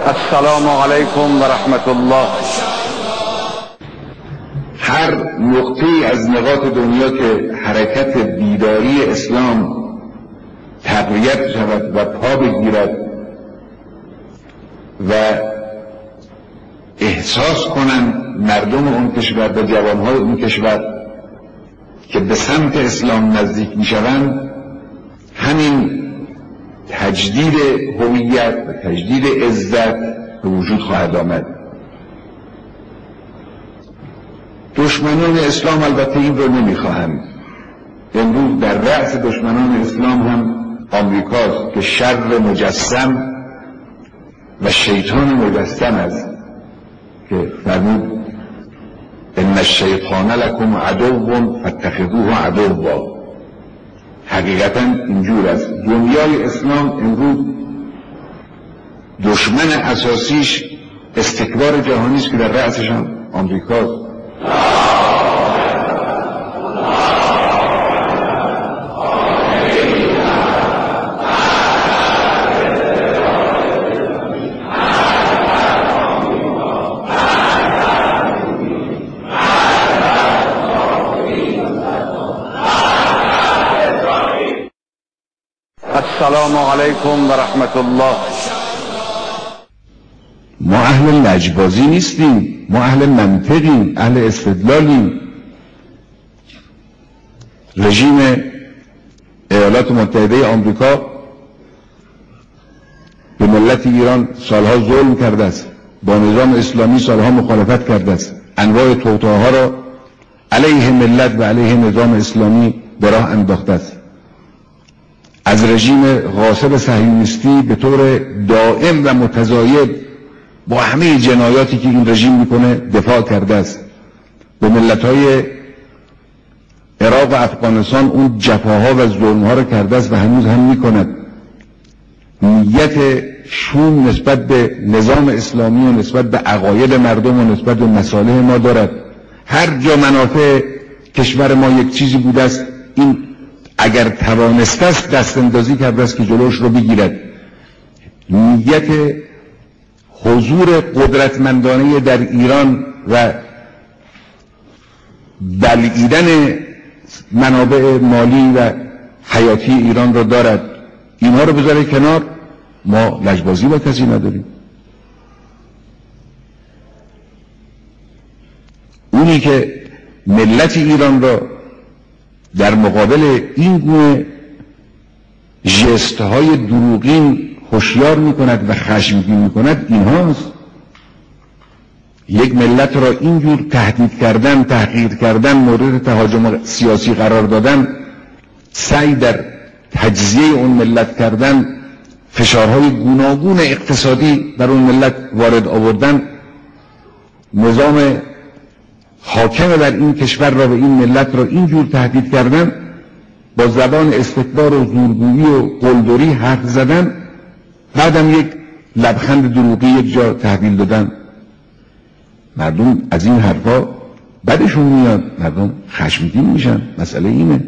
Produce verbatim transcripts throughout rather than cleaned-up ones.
السلام علیکم و رحمت الله. هر نقطه از نقاط دنیا که حرکت بیداری اسلام تقویت شود و پا بگیرد و احساس کنند مردم اون کشور و جوانهای اون کشور که به سمت اسلام نزدیک میشوند، همین تجدید هویت و تجدید عزت به وجود خواهد آمد. دشمنان اسلام البته این رو نمیخواهند. امروز در رأس دشمنان اسلام هم آمریکاست که شر مجسم و شیطان مجسم است که فرمود ان الشیطان لکم عدو فاتخذوه عدوا. حقیقتا اینجور است. دنیای اسلام امروز دشمن اساسیش استکبار جهانی است که در رأسش هم آمریکاست. السلام علیکم و رحمت الله. ما اهل لجبازی نیستیم، ما اهل منطقیم، اهل استدلالیم. رژیم ایالات متحده آمریکا به ملت ایران سالها ظلم کرده است، با نظام اسلامی سالها مخالفت کرده است، انواع توطئه‌ها را علیه ملت و علیه نظام اسلامی به راه انداخته است. از رژیم غاصب صهیونیستی به طور دائم و متزاید با همه جنایاتی که این رژیم میکنه دفاع کرده است. به ملت‌های عراق و افغانستان اون جفاها و ظلمها را کرده است و هنوز هم میکند. نیت شوم نسبت به نظام اسلامی و نسبت به عقاید مردم و نسبت به مصالح ما دارد. هر جا منافع کشور ما یک چیزی بوده است، این اگر توانسته است دست اندازی کرده است که جلوش رو بگیرد. نیت حضور قدرتمندانه در ایران و بلعیدن منابع مالی و حیاتی ایران را دارد. اینها رو بذاره کنار، ما لجبازی با کسی نداریم. اونی که ملت ایران را در مقابل این گونه ژست‌های دروغین هوشیار می‌کند و خشمگین می‌کند، اینهاست. یک ملت را اینجور تهدید کردن، تحقیر کردن، مورد تهاجم سیاسی قرار دادن، سعی در تجزیه اون ملت کردن، فشارهای گوناگون اقتصادی بر اون ملت وارد آوردن، نظام حاکم بر این کشور را و این ملت را اینجور تهدید کردن، با زبان استکبار و زورگویی و قلدری حرف زدن، بعدم یک لبخند دروغی یک جا تحویل دادن. مردم از این حرفا بدشون میاد، مردم خشمگین میشن. مسئله اینه.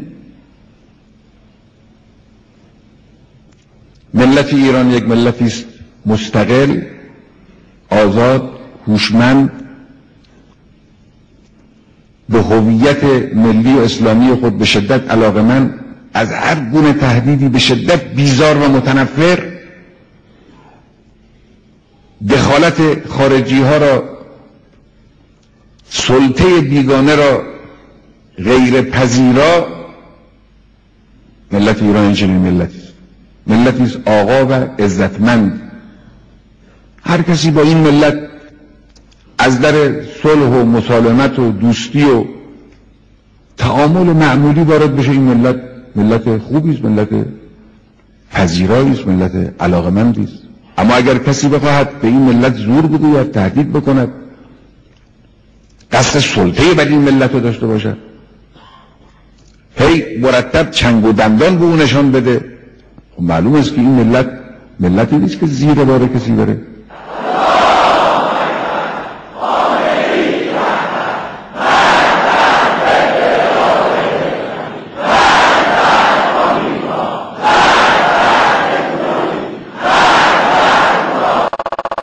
ملت ایران یک ملتی است مستقل، آزاد، هوشمند، به هویت ملی و اسلامی خود به شدت علاقه‌مند، از هر گونه تهدیدی به شدت بیزار و متنفر، دخالت خارجی ها را، سلطه بیگانه را غیر پذیرا. ملت ایران این چنین ملتی است، ملتی است آقا و عزتمند. هر کسی با این ملت از در صلح و مسالمت و دوستی و تعامل معمولی وارد بشه، این ملت ملت خوبی است، ملت پذیرایی است، ملت علاقه‌مندی است. اما اگر کسی بخواهد به این ملت زور بگوید، تهدید بکند، قصد سلطه بر این ملت رو داشته باشد، هی مرتب چنگ و دندان به او نشان بده، معلوم است که این ملت ملتی نیست که زیر بار کسی بره.